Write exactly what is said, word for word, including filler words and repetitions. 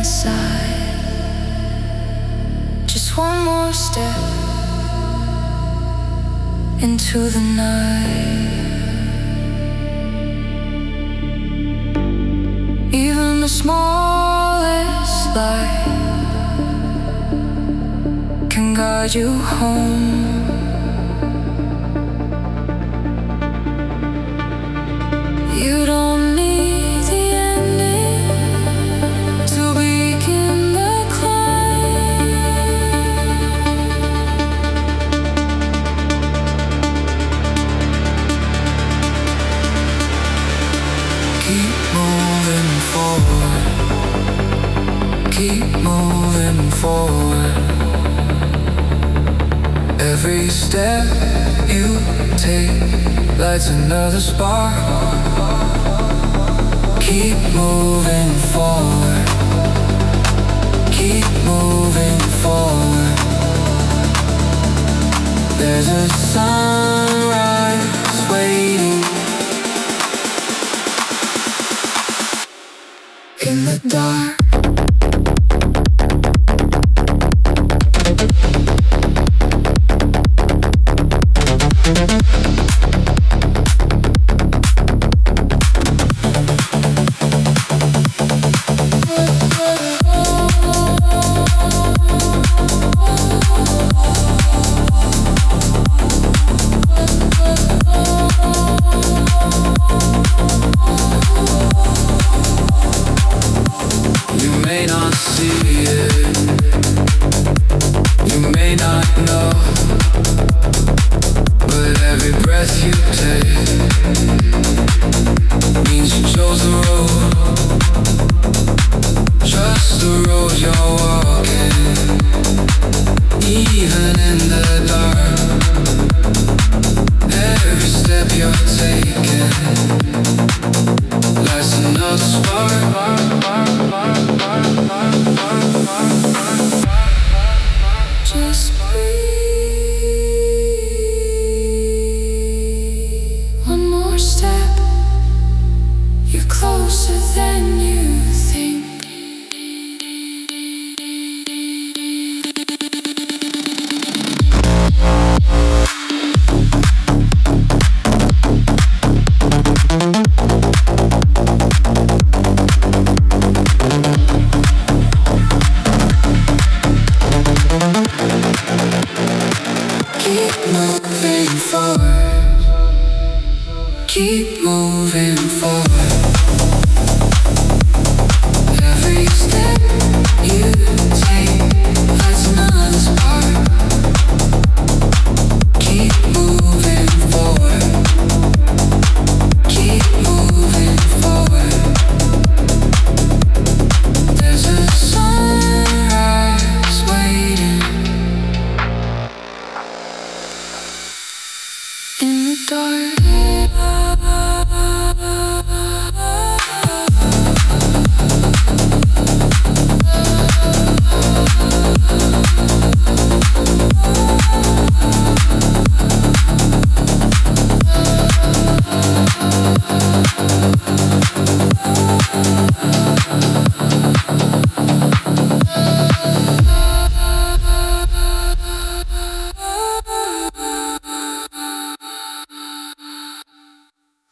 inside. Just one more step into the night. Even the smallest light can guide you home. You don't need the ending to begin the climb. Keep moving forward. Keep moving forward. Every step you take lights another spark. Keep moving forward. Keep moving forward. There's a sun